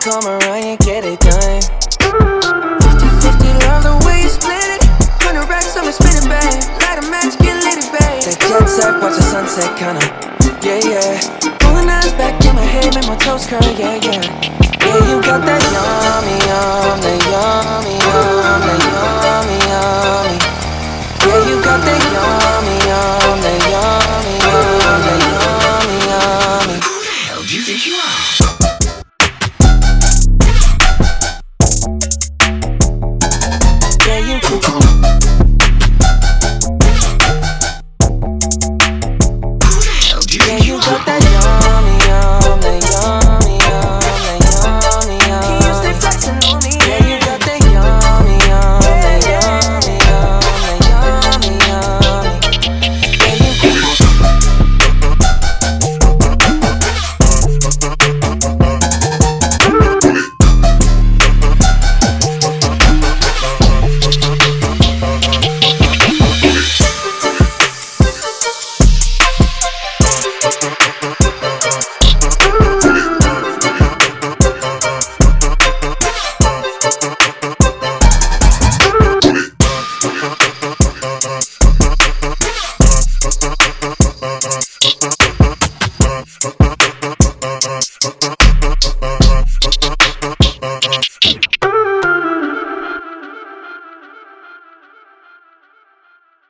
come around, you get it done. 50-50, love the way you split it. 100 racks, I'ma spin it, babe. Light a match, get lit, babe. That jet set, watch the sunset, kinda. Yeah, yeah. Pulling eyes back in my head, make my toes curl, yeah, yeah. Yeah, you got that yummy, that yummy, that yummy.